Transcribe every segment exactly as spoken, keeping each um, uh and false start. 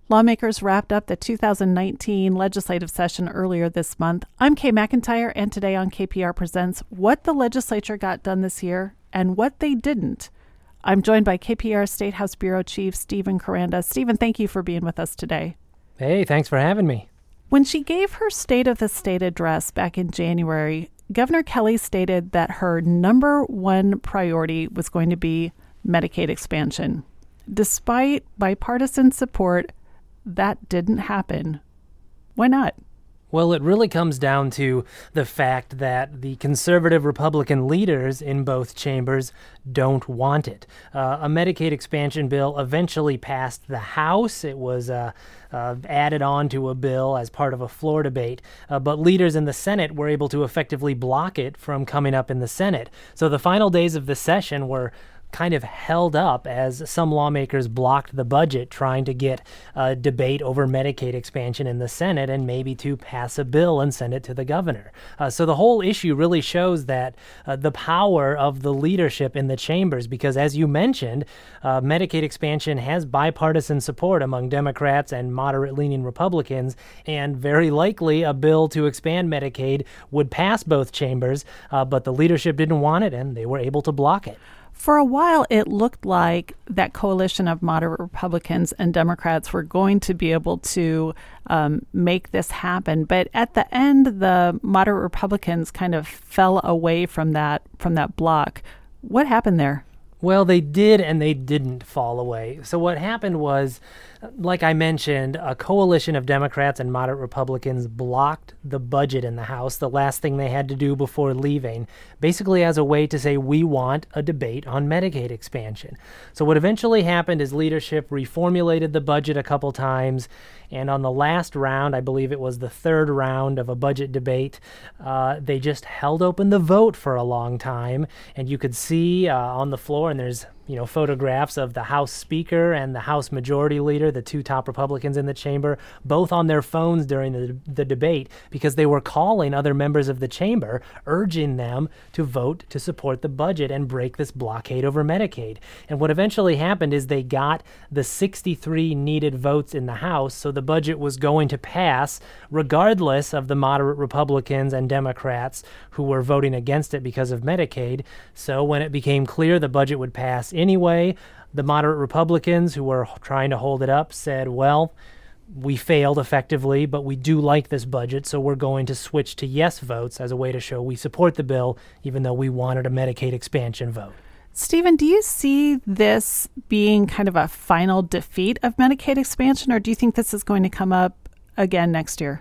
Lawmakers wrapped up the two thousand nineteen legislative session earlier this month. I'm Kay McIntyre, and today on K P R Presents what the legislature got done this year and what they didn't. I'm joined by K P R State House Bureau Chief Stephen Koranda. Stephen, thank you for being with us today. Hey, thanks for having me. When she gave her State of the State address back in January, Governor Kelly stated that her number one priority was going to be Medicaid expansion. Despite bipartisan support, that didn't happen. Why not? Well, it really comes down to the fact that the conservative Republican leaders in both chambers don't want it. Uh, a Medicaid expansion bill eventually passed the House. It was uh, uh, added on to a bill as part of a floor debate, uh, but leaders in the Senate were able to effectively block it from coming up in the Senate. So the final days of the session were kind of held up as some lawmakers blocked the budget trying to get a debate over Medicaid expansion in the Senate and maybe to pass a bill and send it to the governor. Uh, so the whole issue really shows that uh, the power of the leadership in the chambers, because as you mentioned, uh, Medicaid expansion has bipartisan support among Democrats and moderate-leaning Republicans, and very likely a bill to expand Medicaid would pass both chambers, uh, but the leadership didn't want it and they were able to block it. For a while, it looked like that coalition of moderate Republicans and Democrats were going to be able to um, make this happen. But at the end, the moderate Republicans kind of fell away from that from that block. What happened there? Well, they did and they didn't fall away. So what happened was, like I mentioned, a coalition of Democrats and moderate Republicans blocked the budget in the House, the last thing they had to do before leaving, basically as a way to say, we want a debate on Medicaid expansion. So what eventually happened is leadership reformulated the budget a couple times, and on the last round, I believe it was the third round of a budget debate, uh, they just held open the vote for a long time, and you could see uh, on the floor, and there's you know, photographs of the House Speaker and the House Majority Leader, the two top Republicans in the chamber, both on their phones during the, the debate because they were calling other members of the chamber, urging them to vote to support the budget and break this blockade over Medicaid. And what eventually happened is they got the sixty-three needed votes in the House, so the budget was going to pass regardless of the moderate Republicans and Democrats who were voting against it because of Medicaid. So when it became clear the budget would pass anyway, the moderate Republicans who were trying to hold it up said, well, we failed effectively, but we do like this budget, so we're going to switch to yes votes as a way to show we support the bill, even though we wanted a Medicaid expansion vote. Stephen, do you see this being kind of a final defeat of Medicaid expansion, or do you think this is going to come up again next year?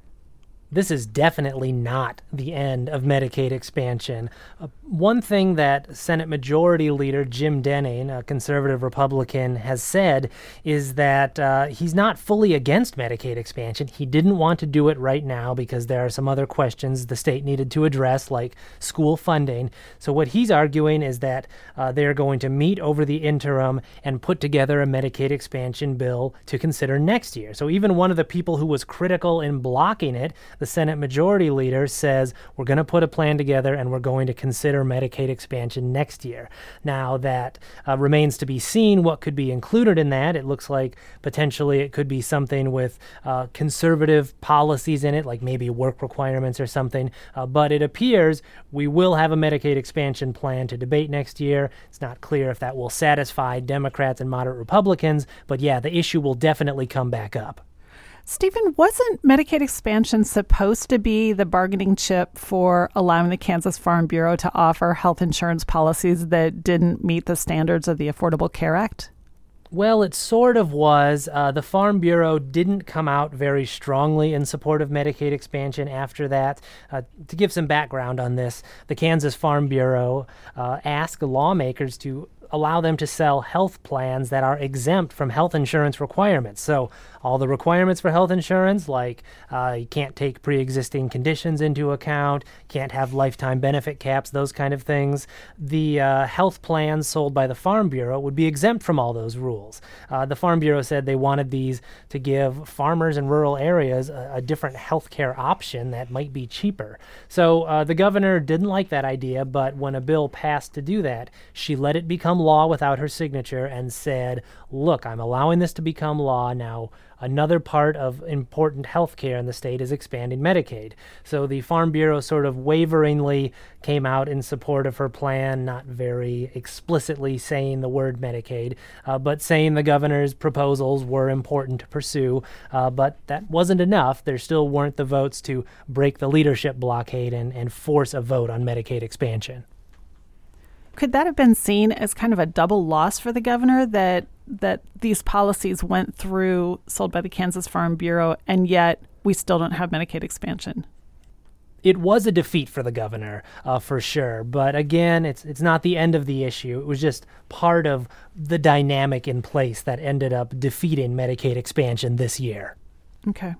This is definitely not the end of Medicaid expansion. Uh, one thing that Senate Majority Leader Jim Denning, a conservative Republican, has said is that uh, he's not fully against Medicaid expansion. He didn't want to do it right now because there are some other questions the state needed to address, like school funding. So what he's arguing is that uh, they're going to meet over the interim and put together a Medicaid expansion bill to consider next year. So even one of the people who was critical in blocking it, the Senate Majority Leader, says we're going to put a plan together and we're going to consider Medicaid expansion next year. Now, that uh, remains to be seen what could be included in that. It looks like potentially it could be something with uh, conservative policies in it, like maybe work requirements or something. Uh, but it appears we will have a Medicaid expansion plan to debate next year. It's not clear if that will satisfy Democrats and moderate Republicans, but yeah, the issue will definitely come back up. Stephen, wasn't Medicaid expansion supposed to be the bargaining chip for allowing the Kansas Farm Bureau to offer health insurance policies that didn't meet the standards of the Affordable Care Act? Well, it sort of was. Uh, the Farm Bureau didn't come out very strongly in support of Medicaid expansion after that. Uh, to give some background on this, the Kansas Farm Bureau uh, asked lawmakers to allow them to sell health plans that are exempt from health insurance requirements. So all the requirements for health insurance, like uh, you can't take pre-existing conditions into account, can't have lifetime benefit caps, those kind of things, the uh, health plans sold by the Farm Bureau would be exempt from all those rules. Uh, the Farm Bureau said they wanted these to give farmers in rural areas a, a different health care option that might be cheaper. So uh, the governor didn't like that idea, but when a bill passed to do that, she let it become law without her signature and said, look, I'm allowing this to become law now. Another part of important health care in the state is expanding Medicaid. So the Farm Bureau sort of waveringly came out in support of her plan, not very explicitly saying the word Medicaid, uh, but saying the governor's proposals were important to pursue. Uh, but that wasn't enough. There still weren't the votes to break the leadership blockade and, and force a vote on Medicaid expansion. Could that have been seen as kind of a double loss for the governor, that that these policies went through, sold by the Kansas Farm Bureau, and yet we still don't have Medicaid expansion? It was a defeat for the governor, uh, for sure. But again, it's it's not the end of the issue. It was just part of the dynamic in place that ended up defeating Medicaid expansion this year. Okay.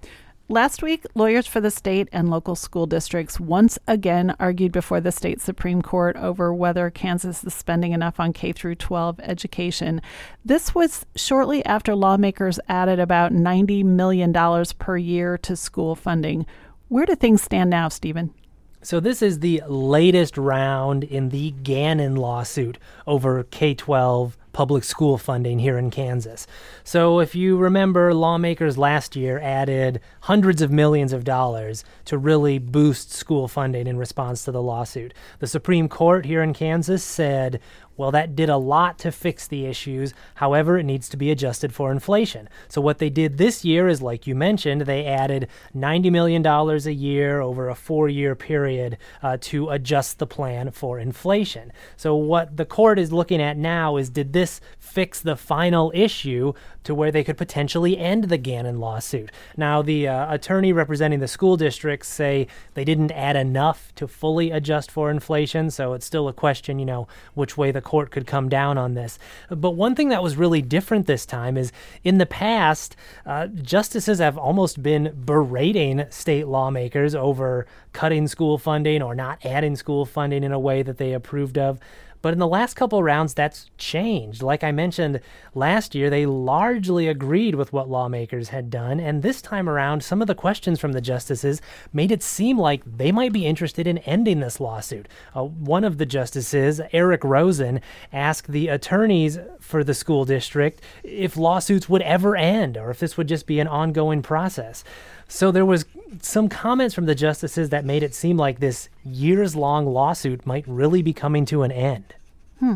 Last week, lawyers for the state and local school districts once again argued before the state Supreme Court over whether Kansas is spending enough on K through twelve education. This was shortly after lawmakers added about ninety million dollars per year to school funding. Where do things stand now, Stephen? So this is the latest round in the Gannon lawsuit over K twelve public school funding here in Kansas. So if you remember, lawmakers last year added hundreds of millions of dollars to really boost school funding in response to the lawsuit. The Supreme Court here in Kansas said, well, that did a lot to fix the issues. However, it needs to be adjusted for inflation. So what they did this year is, like you mentioned, they added ninety million dollars a year over a four-year period uh, to adjust the plan for inflation. So what the court is looking at now is, did this fix the final issue to where they could potentially end the Gannon lawsuit? Now, the uh, attorney representing the school districts say they didn't add enough to fully adjust for inflation, so it's still a question, you know, which way the court could come down on this. But one thing that was really different this time is, in the past, uh, justices have almost been berating state lawmakers over cutting school funding or not adding school funding in a way that they approved of. But in the last couple rounds, that's changed. Like I mentioned, last year, they largely agreed with what lawmakers had done. And this time around, some of the questions from the justices made it seem like they might be interested in ending this lawsuit. Uh, one of the justices, Eric Rosen, asked the attorneys for the school district if lawsuits would ever end or if this would just be an ongoing process. So there was some comments from the justices that made it seem like this years-long lawsuit might really be coming to an end. Hmm.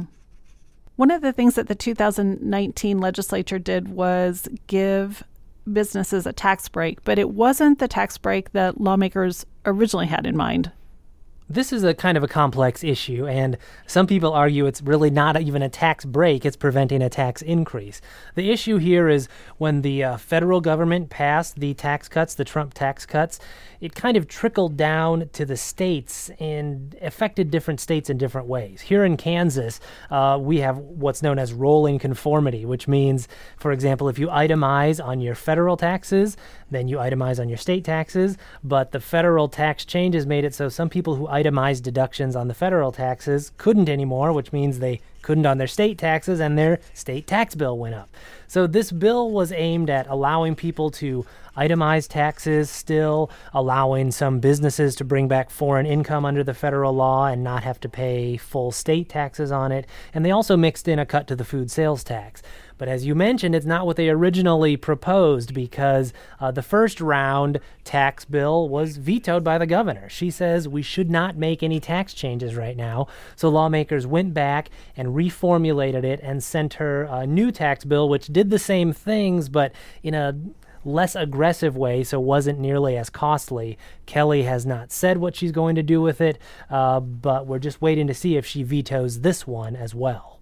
One of the things that the two thousand nineteen legislature did was give businesses a tax break, but it wasn't the tax break that lawmakers originally had in mind. This is a kind of a complex issue, and some people argue it's really not even a tax break, it's preventing a tax increase. The issue here is when the uh, federal government passed the tax cuts, the Trump tax cuts, it kind of trickled down to the states and affected different states in different ways. Here in Kansas, uh, we have what's known as rolling conformity, which means, for example, if you itemize on your federal taxes, then you itemize on your state taxes, but the federal tax changes made it so some people who itemized deductions on the federal taxes couldn't anymore, which means they couldn't on their state taxes, and their state tax bill went up. So this bill was aimed at allowing people to itemize taxes still, allowing some businesses to bring back foreign income under the federal law and not have to pay full state taxes on it. And they also mixed in a cut to the food sales tax. But as you mentioned, it's not what they originally proposed, because uh, the first round tax bill was vetoed by the governor. She says we should not make any tax changes right now. So lawmakers went back and reformulated it and sent her a new tax bill, which did the same things, but in a less aggressive way, so wasn't nearly as costly. Kelly has not said what she's going to do with it, uh, but we're just waiting to see if she vetoes this one as well.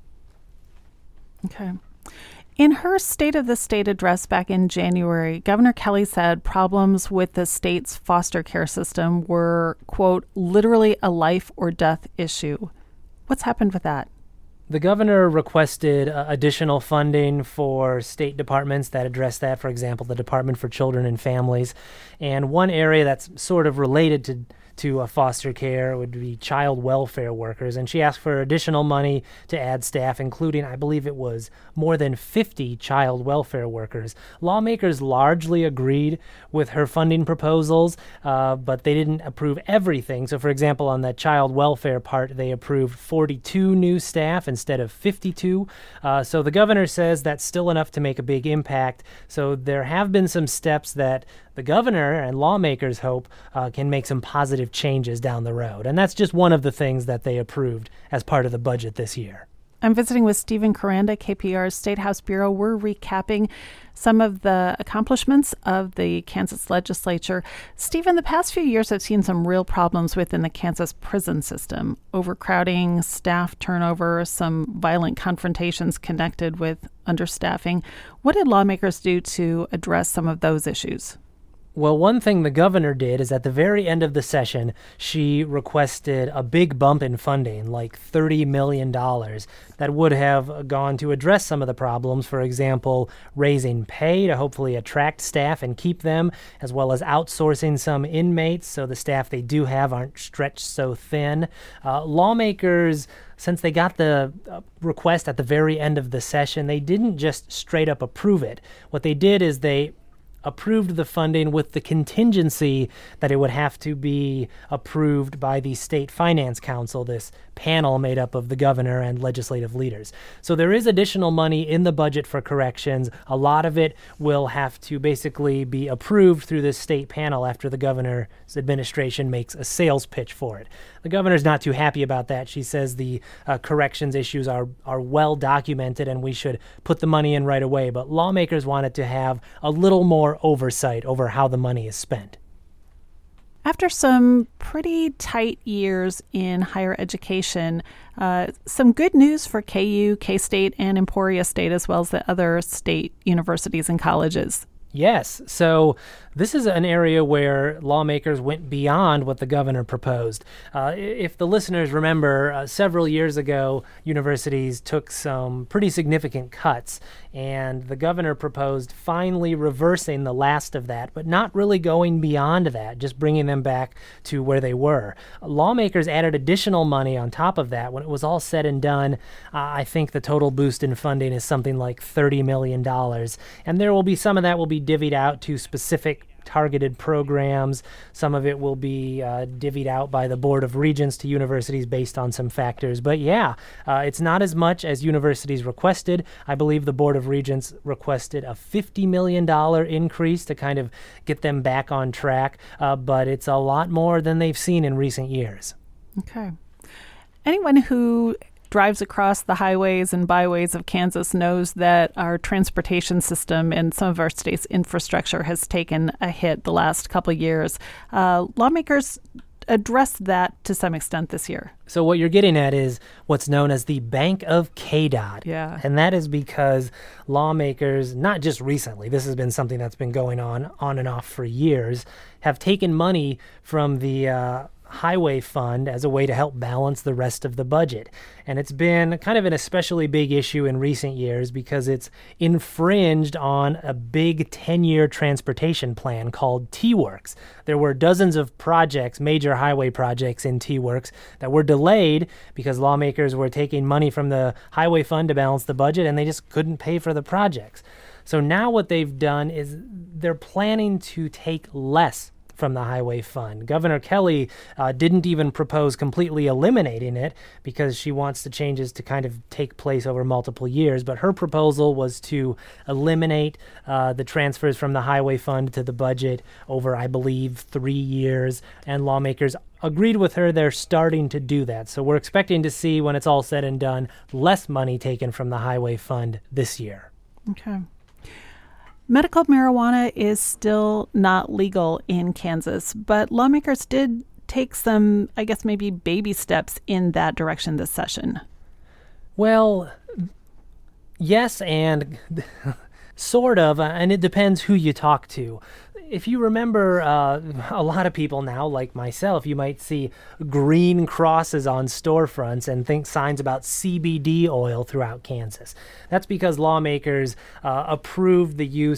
Okay. In her State of the State address back in January, Governor Kelly said problems with the state's foster care system were, quote, literally a life or death issue. What's happened with that? The governor requested uh, additional funding for state departments that address that, for example, the Department for Children and Families. And one area that's sort of related to to uh, foster care would be child welfare workers, and she asked for additional money to add staff, including, I believe it was more than fifty child welfare workers. Lawmakers largely agreed with her funding proposals, uh, but they didn't approve everything. So, for example, on the child welfare part, they approved forty-two new staff instead of fifty-two. Uh, so the governor says that's still enough to make a big impact. So there have been some steps that the governor and lawmakers hope uh, can make some positive changes down the road. And that's just one of the things that they approved as part of the budget this year. I'm visiting with Stephen Koranda, K P R's State House Bureau. We're recapping some of the accomplishments of the Kansas legislature. Stephen, the past few years have seen some real problems within the Kansas prison system. Overcrowding, staff turnover, some violent confrontations connected with understaffing. What did lawmakers do to address some of those issues? Well, one thing the governor did is at the very end of the session, she requested a big bump in funding, like thirty million dollars, that would have gone to address some of the problems. For example, raising pay to hopefully attract staff and keep them, as well as outsourcing some inmates so the staff they do have aren't stretched so thin. Uh, lawmakers, since they got the uh, request at the very end of the session, they didn't just straight up approve it. What they did is they approved the funding with the contingency that it would have to be approved by the State Finance Council, this panel made up of the governor and legislative leaders. So there is additional money in the budget for corrections. A lot of it will have to basically be approved through this state panel after the governor's administration makes a sales pitch for it. The governor's not too happy about that. She says the uh, corrections issues are, are well documented and we should put the money in right away. But lawmakers wanted to have a little more oversight over how the money is spent. After some pretty tight years in higher education, uh, some good news for K U, K-State, and Emporia State, as well as the other state universities and colleges. Yes. So this is an area where lawmakers went beyond what the governor proposed. Uh, if the listeners remember, uh, several years ago, universities took some pretty significant cuts, and the governor proposed finally reversing the last of that, but not really going beyond that, just bringing them back to where they were. Lawmakers added additional money on top of that. When it was all said and done, uh, I think the total boost in funding is something like thirty million dollars, and there will be some of that will be divvied out to specific targeted programs. Some of it will be uh, divvied out by the Board of Regents to universities based on some factors. But yeah, uh, it's not as much as universities requested. I believe the Board of Regents requested a fifty million dollars increase to kind of get them back on track, uh, but it's a lot more than they've seen in recent years. Okay. Anyone who drives across the highways and byways of Kansas knows that our transportation system and some of our state's infrastructure has taken a hit the last couple of years. Uh, lawmakers addressed that to some extent this year. So what you're getting at is what's known as the Bank of K D O T. Yeah. And that is because lawmakers, not just recently, this has been something that's been going on on and off for years, have taken money from the uh, highway fund as a way to help balance the rest of the budget. And it's been kind of an especially big issue in recent years because it's infringed on a big ten-year transportation plan called T-Works. There were dozens of projects, major highway projects in T-Works that were delayed because lawmakers were taking money from the highway fund to balance the budget and they just couldn't pay for the projects. So now what they've done is they're planning to take less from the highway fund. Governor Kelly uh, didn't even propose completely eliminating it because she wants the changes to kind of take place over multiple years, but her proposal was to eliminate uh, the transfers from the highway fund to the budget over, I believe, three years, and lawmakers agreed with her. They're starting to do that. So we're expecting to see, when it's all said and done, less money taken from the highway fund this year. Okay. Medical marijuana is still not legal in Kansas, but lawmakers did take some, I guess, maybe baby steps in that direction this session. Well, yes, and sort of, and it depends who you talk to. If you remember, uh, a lot of people now, like myself, you might see green crosses on storefronts and think signs about C B D oil throughout Kansas. That's because lawmakers uh, approved the use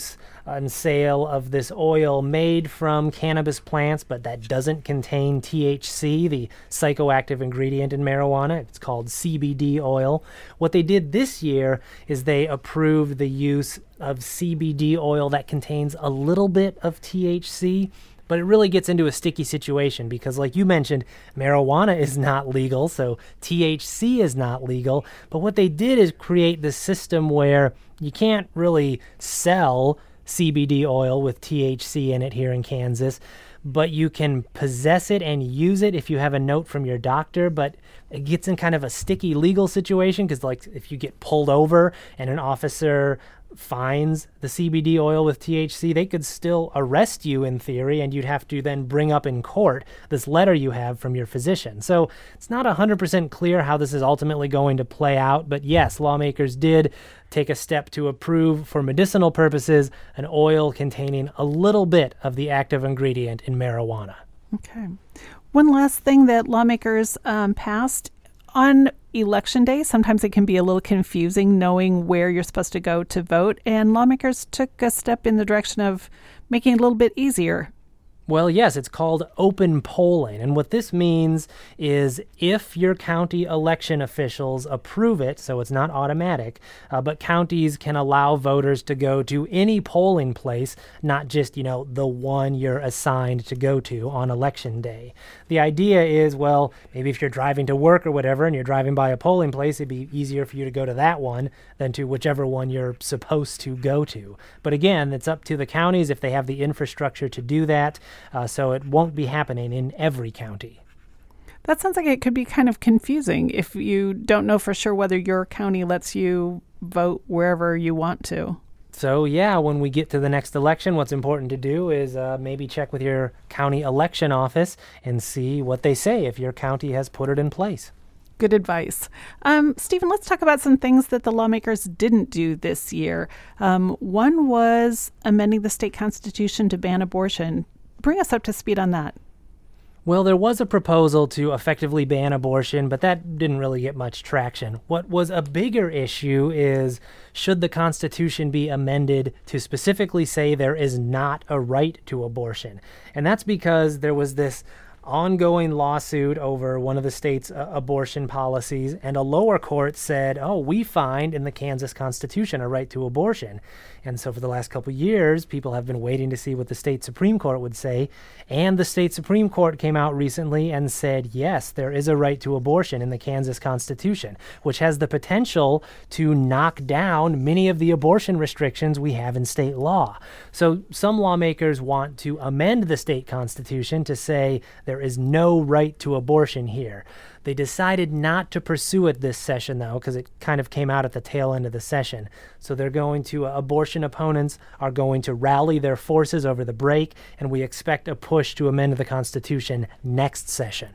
and sale of this oil made from cannabis plants, but that doesn't contain T H C, the psychoactive ingredient in marijuana. It's called C B D oil. What they did this year is they approved the use of C B D oil that contains a little bit of T H C. But it really gets into a sticky situation because, like you mentioned, marijuana is not legal, so T H C is not legal. But what they did is create this system where you can't really sell C B D oil with T H C in it here in Kansas, but you can possess it and use it if you have a note from your doctor. But it gets in kind of a sticky legal situation because, like, if you get pulled over and an officer finds the C B D oil with T H C, they could still arrest you in theory, and you'd have to then bring up in court this letter you have from your physician. So it's not one hundred percent clear how this is ultimately going to play out, but yes, lawmakers did take a step to approve for medicinal purposes an oil containing a little bit of the active ingredient in marijuana. Okay. One last thing that lawmakers um, passed on Election Day. Sometimes it can be a little confusing knowing where you're supposed to go to vote, and lawmakers took a step in the direction of making it a little bit easier. Well, yes, it's called open polling. And what this means is if your county election officials approve it, so it's not automatic, uh, but counties can allow voters to go to any polling place, not just, you know, the one you're assigned to go to on election day. The idea is, well, maybe if you're driving to work or whatever and you're driving by a polling place, it'd be easier for you to go to that one than to whichever one you're supposed to go to. But again, it's up to the counties if they have the infrastructure to do that. Uh, so it won't be happening in every county. That sounds like it could be kind of confusing if you don't know for sure whether your county lets you vote wherever you want to. So yeah, when we get to the next election, what's important to do is uh, maybe check with your county election office and see what they say if your county has put it in place. Good advice. Um, Stephen, let's talk about some things that the lawmakers didn't do this year. Um, one was amending the state constitution to ban abortion. Bring us up to speed on that. Well, there was a proposal to effectively ban abortion, but that didn't really get much traction. What was a bigger issue is, should the Constitution be amended to specifically say there is not a right to abortion? And that's because there was this ongoing lawsuit over one of the state's uh, abortion policies, and a lower court said, oh, we find in the Kansas Constitution a right to abortion. And so for the last couple of years, people have been waiting to see what the state Supreme Court would say. And the state Supreme Court came out recently and said, yes, there is a right to abortion in the Kansas Constitution, which has the potential to knock down many of the abortion restrictions we have in state law. So some lawmakers want to amend the state constitution to say there is no right to abortion here. They decided not to pursue it this session, though, because it kind of came out at the tail end of the session. So they're going to, uh, abortion opponents are going to rally their forces over the break, and we expect a push to amend the Constitution next session.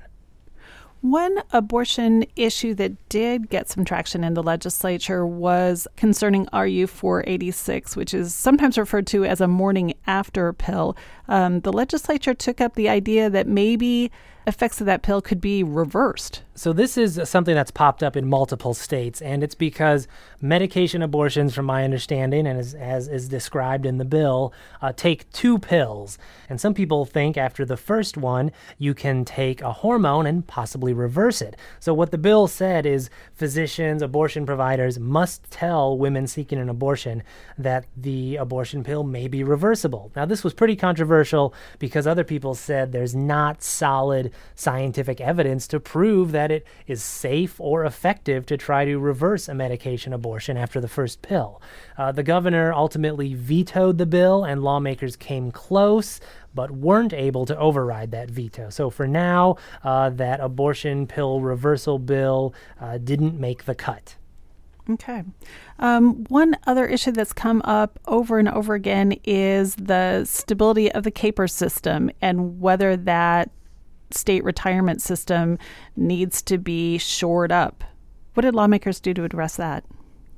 One abortion issue that did get some traction in the legislature was concerning R U four eighty-six, which is sometimes referred to as a morning after pill. Um, the legislature took up the idea that maybe effects of that pill could be reversed. So this is something that's popped up in multiple states, and it's because medication abortions, from my understanding, and as, as is described in the bill, uh, take two pills. And some people think after the first one, you can take a hormone and possibly reverse it. So what the bill said is physicians, abortion providers must tell women seeking an abortion that the abortion pill may be reversible. Now, this was pretty controversial because other people said there's not solid scientific evidence to prove that it is safe or effective to try to reverse a medication abortion after the first pill. Uh, the governor ultimately vetoed the bill, and lawmakers came close but weren't able to override that veto. So for now, uh, that abortion pill reversal bill uh, didn't make the cut. Okay. Um, one other issue that's come up over and over again is the stability of the CAPER system and whether that state retirement system needs to be shored up. What did lawmakers do to address that?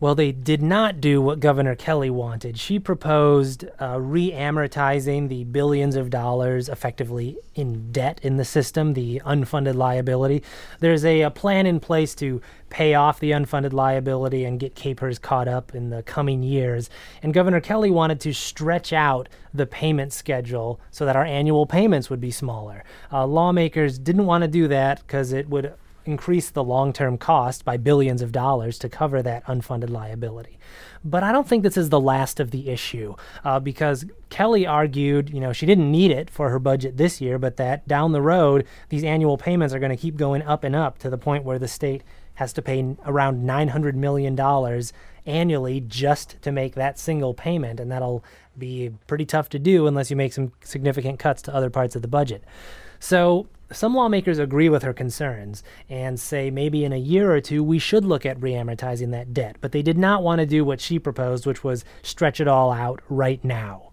Well, they did not do what Governor Kelly wanted. She proposed uh, re-amortizing the billions of dollars effectively in debt in the system, the unfunded liability. There's a, a plan in place to pay off the unfunded liability and get Capers caught up in the coming years. And Governor Kelly wanted to stretch out the payment schedule so that our annual payments would be smaller. Uh, lawmakers didn't want to do that because it would increase the long-term cost by billions of dollars to cover that unfunded liability. But I don't think this is the last of the issue uh, because Kelly argued, you know, she didn't need it for her budget this year, but that down the road, these annual payments are going to keep going up and up to the point where the state has to pay around nine hundred million dollars annually just to make that single payment, and that'll be pretty tough to do unless you make some significant cuts to other parts of the budget. So some lawmakers agree with her concerns and say maybe in a year or two we should look at re-amortizing that debt, but they did not want to do what she proposed, which was stretch it all out right now.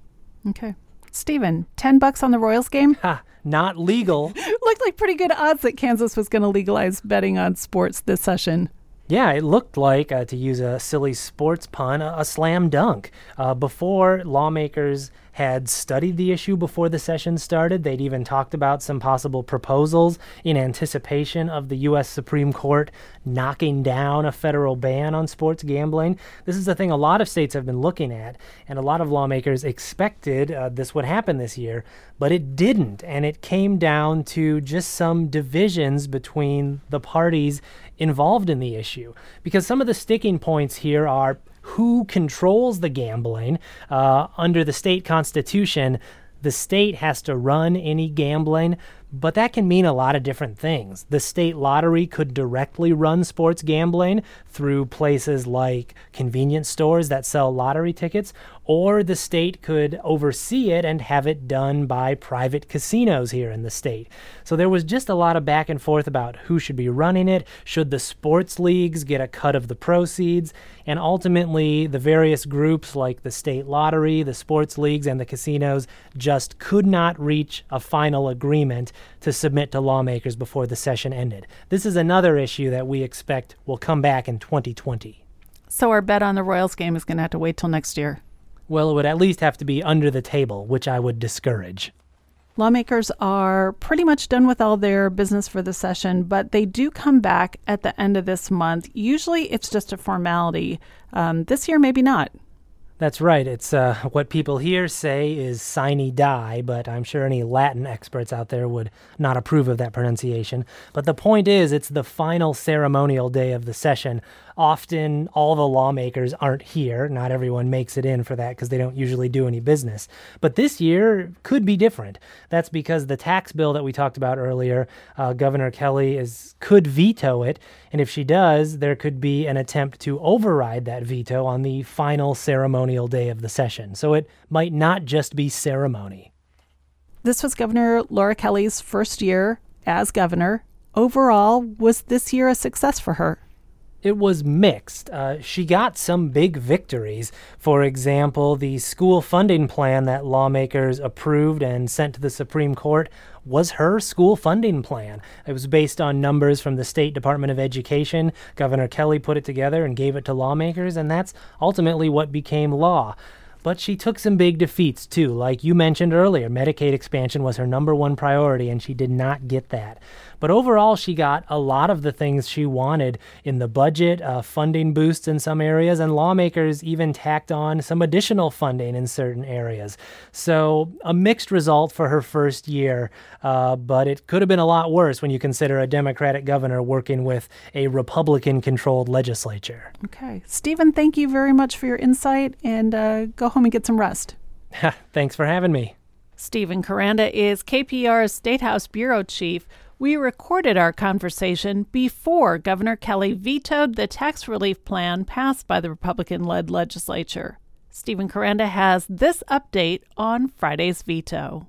Okay. Stephen, ten bucks on the Royals game? Ha, not legal. Looked like pretty good odds that Kansas was going to legalize betting on sports this session. Yeah, it looked like, uh, to use a silly sports pun, a, a slam dunk. Uh, before lawmakers had studied the issue before the session started, they'd even talked about some possible proposals in anticipation of the U S Supreme Court knocking down a federal ban on sports gambling. This is a thing a lot of states have been looking at, and a lot of lawmakers expected uh, this would happen this year, but it didn't, and it came down to just some divisions between the parties involved in the issue. Because some of the sticking points here are who controls the gambling. Uh, under the state constitution, the state has to run any gambling, but that can mean a lot of different things. The state lottery could directly run sports gambling through places like convenience stores that sell lottery tickets, or the state could oversee it and have it done by private casinos here in the state. So there was just a lot of back and forth about who should be running it, should the sports leagues get a cut of the proceeds, and ultimately the various groups like the state lottery, the sports leagues, and the casinos just could not reach a final agreement to submit to lawmakers before the session ended. This is another issue that we expect will come back in twenty twenty. So our bet on the Royals game is going to have to wait till next year. Well, it would at least have to be under the table, which I would discourage. Lawmakers are pretty much done with all their business for the session, but they do come back at the end of this month. Usually it's just a formality. Um, this year, maybe not. That's right. It's uh, what people here say is sine die, but I'm sure any Latin experts out there would not approve of that pronunciation. But the point is, it's the final ceremonial day of the session. Often, all the lawmakers aren't here. Not everyone makes it in for that because they don't usually do any business. But this year could be different. That's because the tax bill that we talked about earlier, uh, Governor Kelly is could veto it. And if she does, there could be an attempt to override that veto on the final ceremonial day of the session. So it might not just be ceremony. This was Governor Laura Kelly's first year as governor. Overall, was this year a success for her? It was mixed. Uh, she got some big victories. For example, the school funding plan that lawmakers approved and sent to the Supreme Court was her school funding plan. It was based on numbers from the State Department of Education. Governor Kelly put it together and gave it to lawmakers, and that's ultimately what became law. But she took some big defeats, too. Like you mentioned earlier, Medicaid expansion was her number one priority, and she did not get that. But overall, she got a lot of the things she wanted in the budget, uh, funding boosts in some areas, and lawmakers even tacked on some additional funding in certain areas. So a mixed result for her first year, uh, but it could have been a lot worse when you consider a Democratic governor working with a Republican-controlled legislature. Okay. Stephen, thank you very much for your insight, and uh, go home and get some rest. Thanks for having me. Stephen Koranda is K P R's State House Bureau Chief. We recorded our conversation before Governor Kelly vetoed the tax relief plan passed by the Republican-led legislature. Stephen Koranda has this update on Friday's veto.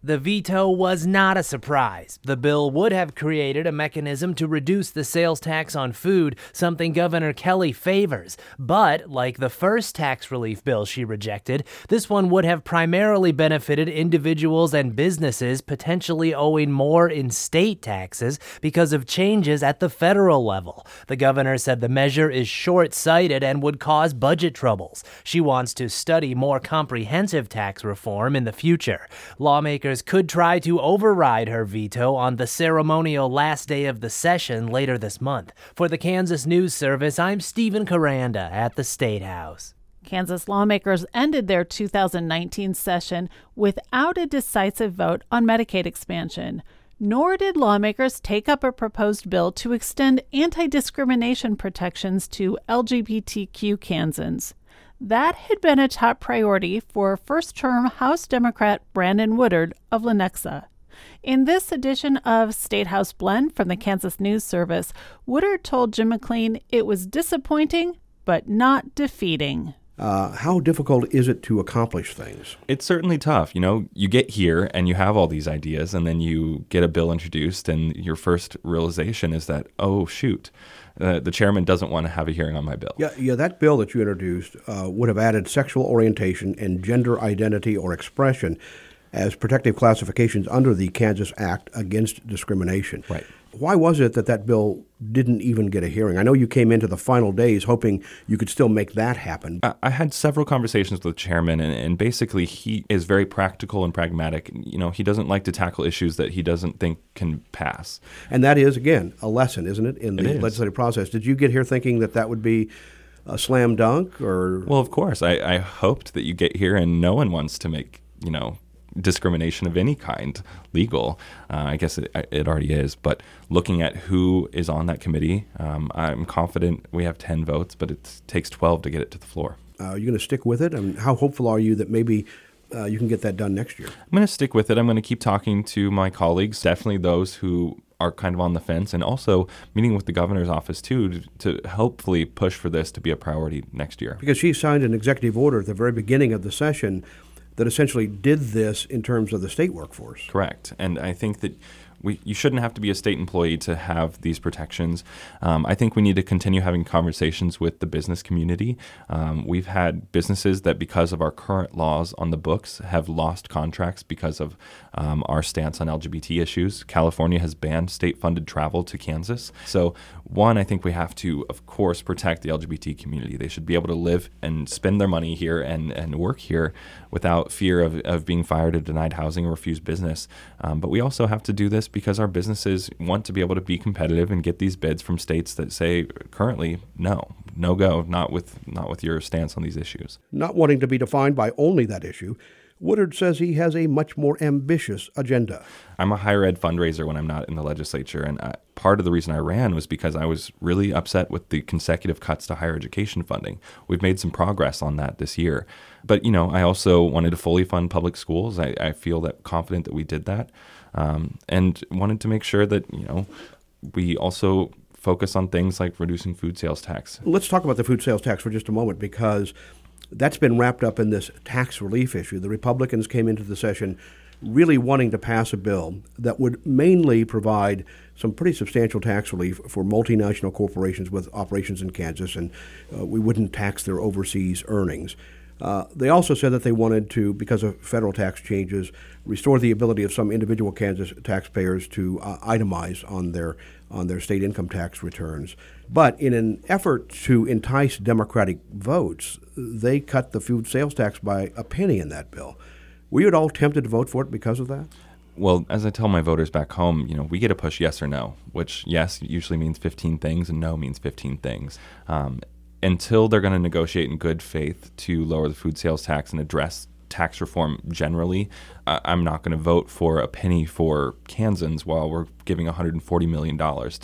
The veto was not a surprise. The bill would have created a mechanism to reduce the sales tax on food, something Governor Kelly favors. But, like the first tax relief bill she rejected, this one would have primarily benefited individuals and businesses potentially owing more in state taxes because of changes at the federal level. The governor said the measure is short-sighted and would cause budget troubles. She wants to study more comprehensive tax reform in the future. Lawmakers could try to override her veto on the ceremonial last day of the session later this month. For the Kansas News Service, I'm Stephen Caranda at the State House. Kansas lawmakers ended their two thousand nineteen session without a decisive vote on Medicaid expansion. Nor did lawmakers take up a proposed bill to extend anti-discrimination protections to L G B T Q Kansans. That had been a top priority for first-term House Democrat Brandon Woodard of Lenexa. In this edition of State House Blend from the Kansas News Service, Woodard told Jim McLean it was disappointing but not defeating. Uh, how difficult is it to accomplish things? It's certainly tough. You know, you get here and you have all these ideas, and then you get a bill introduced, and your first realization is that, oh, shoot, uh, the chairman doesn't want to have a hearing on my bill. Yeah, yeah. That bill that you introduced uh, would have added sexual orientation and gender identity or expression as protective classifications under the Kansas Act Against Discrimination. Right. Why was it that that bill didn't even get a hearing? I know you came into the final days hoping you could still make that happen. I, I had several conversations with the chairman, and, and basically he is very practical and pragmatic. You know, he doesn't like to tackle issues that he doesn't think can pass. And that is, again, a lesson, isn't it, in the It is. legislative process? Did you get here thinking that that would be a slam dunk? Or Well, of course. I, I hoped that you get here and no one wants to make, you know, discrimination of any kind legal. Uh, I guess it, it already is. But looking at who is on that committee, um, I'm confident we have ten votes, but it takes twelve to get it to the floor. Uh, are you going to stick with it? I mean, how hopeful are you that maybe uh, you can get that done next year? I'm going to stick with it. I'm going to keep talking to my colleagues, definitely those who are kind of on the fence, and also meeting with the governor's office, too, to, to hopefully push for this to be a priority next year. Because she signed an executive order at the very beginning of the session that essentially did this in terms of the state workforce. Correct. And I think that we you shouldn't have to be a state employee to have these protections. Um, I think we need to continue having conversations with the business community. Um, we've had businesses that, because of our current laws on the books, have lost contracts because of um, our stance on L G B T issues. California has banned state-funded travel to Kansas. So, one, I think we have to, of course, protect the L G B T community. They should be able to live and spend their money here and, and work here without fear of, of being fired or denied housing or refused business. Um, but we also have to do this because our businesses want to be able to be competitive and get these bids from states that say currently, no, no go, not with not with your stance on these issues. Not wanting to be defined by only that issue, Woodard says he has a much more ambitious agenda. I'm a higher ed fundraiser when I'm not in the legislature, and I, part of the reason I ran was because I was really upset with the consecutive cuts to higher education funding. We've made some progress on that this year. But, you know, I also wanted to fully fund public schools. I, I feel that confident that we did that, um, and wanted to make sure that, you know, we also focus on things like reducing food sales tax. Let's talk about the food sales tax for just a moment, because that's been wrapped up in this tax relief issue. The Republicans came into the session really wanting to pass a bill that would mainly provide some pretty substantial tax relief for multinational corporations with operations in Kansas, and uh, we wouldn't tax their overseas earnings. Uh, they also said that they wanted to, because of federal tax changes, restore the ability of some individual Kansas taxpayers to uh, itemize on their on their state income tax returns. But in an effort to entice Democratic votes, they cut the food sales tax by a penny in that bill. Were you at all tempted to vote for it because of that? Well, as I tell my voters back home, you know, we get to push yes or no, which yes usually means fifteen things and no means fifteen things. Um, until they're going to negotiate in good faith to lower the food sales tax and address tax reform generally, uh, I'm not going to vote for a penny for Kansans while we're giving one hundred forty million dollars to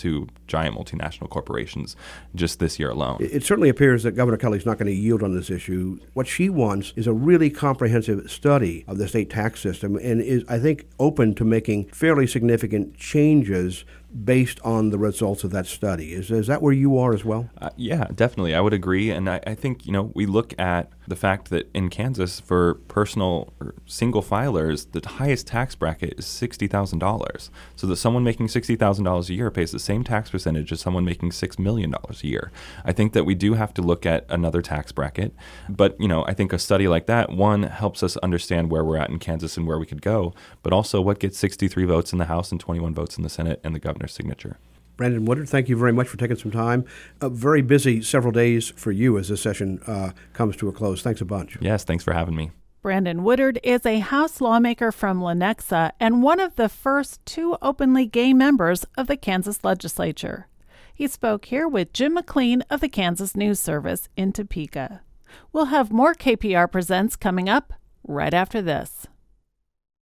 giant multinational corporations just this year alone. It certainly appears that Governor Kelly's not going to yield on this issue. What she wants is a really comprehensive study of the state tax system and is, I think, open to making fairly significant changes based on the results of that study. Is, is that where you are as well? Uh, yeah, definitely. I would agree. And I, I think, you know, we look at the fact that in Kansas, for personal or single filers, the highest tax bracket is sixty thousand dollars. So that someone making sixty thousand dollars a year pays the same tax percentage as someone making six million dollars a year. I think that we do have to look at another tax bracket. But, you know, I think a study like that, one, helps us understand where we're at in Kansas and where we could go, but also what gets sixty-three votes in the House and twenty-one votes in the Senate and the governor's signature. Brandon Woodard, thank you very much for taking some time. A very busy several days for you as this session uh, comes to a close. Thanks a bunch. Yes, thanks for having me. Brandon Woodard is a House lawmaker from Lenexa and one of the first two openly gay members of the Kansas legislature. He spoke here with Jim McLean of the Kansas News Service in Topeka. We'll have more K P R Presents coming up right after this.